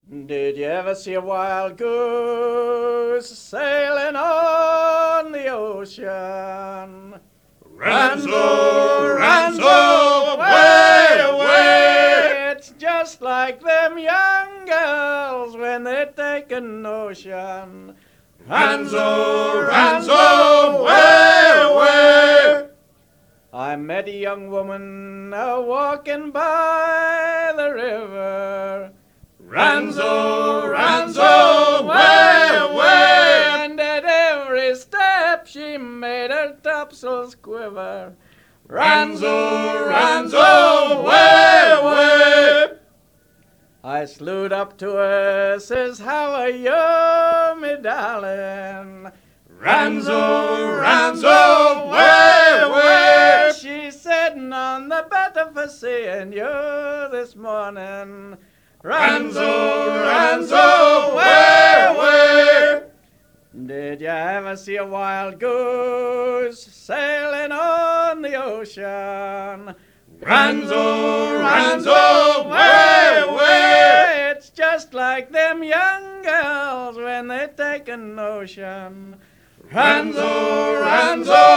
Did you ever see a wild goose sailing on the ocean? Ranzo, Ranzo, away, away! It's just like them young girls when they take a notion. Ranzo, Ranzo, away, away! I met a young woman walking by the river. Ranzo, Ranzo, away, away! And at every step she made her topsails quiver. Ranzo, Ranzo, away, away! I slewed up to her, says, how are you, me darling? Ranzo, Ranzo, away, away! She said, none the better for seeing you this morning. Ranzo, Ranzo, away, away! Did you ever see a wild goose sailing on the ocean? Ranzo, Ranzo, away, away! It's just like them young girls when they take a notion. Ranzo, Ranzo,